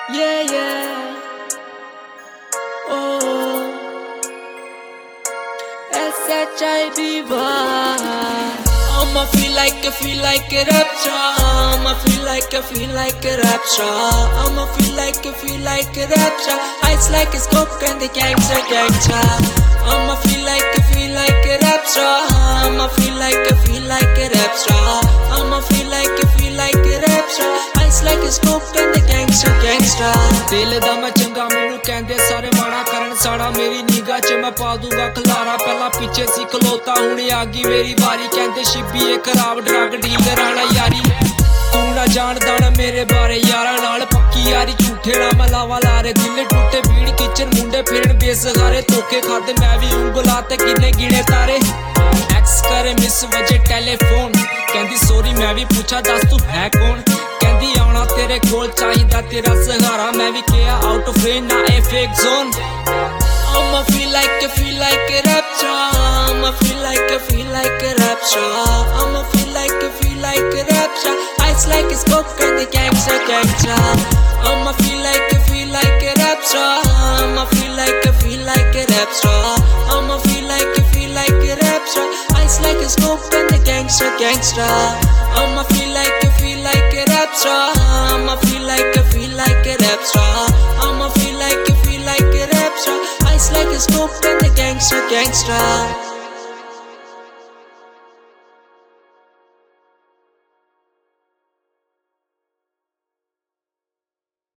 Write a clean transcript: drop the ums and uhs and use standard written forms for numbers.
Yeah, yeah. Oh, SHIB vibe. I'ma feel like a rap star. I'ma feel like a rap star. I'ma feel like a rap star. Eyes like a scope and the gangsta. I'ma feel like a rap star. I'ma feel like a rap star. I'ma feel like a rap star. Eyes like a scope and the gangsta. दिल दा मैं चंगा मैनू कहंदे सारे माड़ा करन साड़ा मेरी निगाह च मैं पा दूंगा खलारा पहला पीछे सी खलोता हुणे आ गई मेरी बारी कहंदे शिब्बी ए खराब ड्रग डीलर आना यारी तू ना जानदा ना मेरे बारे यारा नाल पक्की यारी झूठे ना मैं लावा लारे दिल टूटे भीड़ किचन मुंडे फिरन बेसहारे धोखे खादे मैं भी उंगला ते किन्ने गिने तारे एक्स करे मिस वजे टेलीफोन कहंदी सॉरी मैं भी पूछा दस तू है कौन कहंदी आना तेरे कोल चाहिदा तेरा सहारा मैं भी किया आउट ऑफ रेंज ना a fake zone I'ma feel like a rap star. I'ma feel like a rap star. I'ma feel like a rap star. Eyes like a scope and the gangsta. I'ma feel like a rap star. I'ma feel like a rap star. I'ma feel like a rap star. Eyes like a scope and the gangsta. I'ma feel like a rap star. I'ma feel like a rap star. I'ma feel like a rap star. Eyes like a scope and the gangsta.